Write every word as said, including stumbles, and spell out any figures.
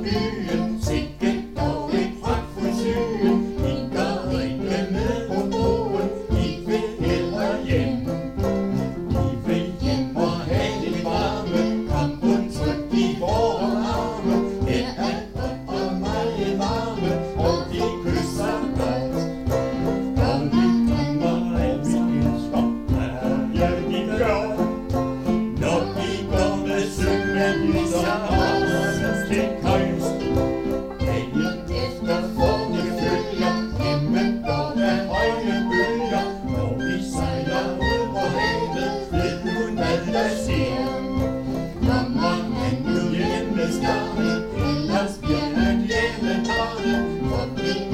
byen, sikke dog et pragtfuldt syn. I går ikke med på broen, I vil hellere hjem. I vil hjem og have det varme, kom kun tryk i vore arme. Her er godt og meget varme, og de kysser godt. Og vi drømmer af vi elsker, hvad er de gør? Når vi går med sømændisser og til køjs. Dagen efter får det følger, himmen går af høje bølger. Når vi sejler ud på havet, ved du hvad der sker. Kommer han nu hjem med skarne, ellers bliver han hjemme barnet, for vi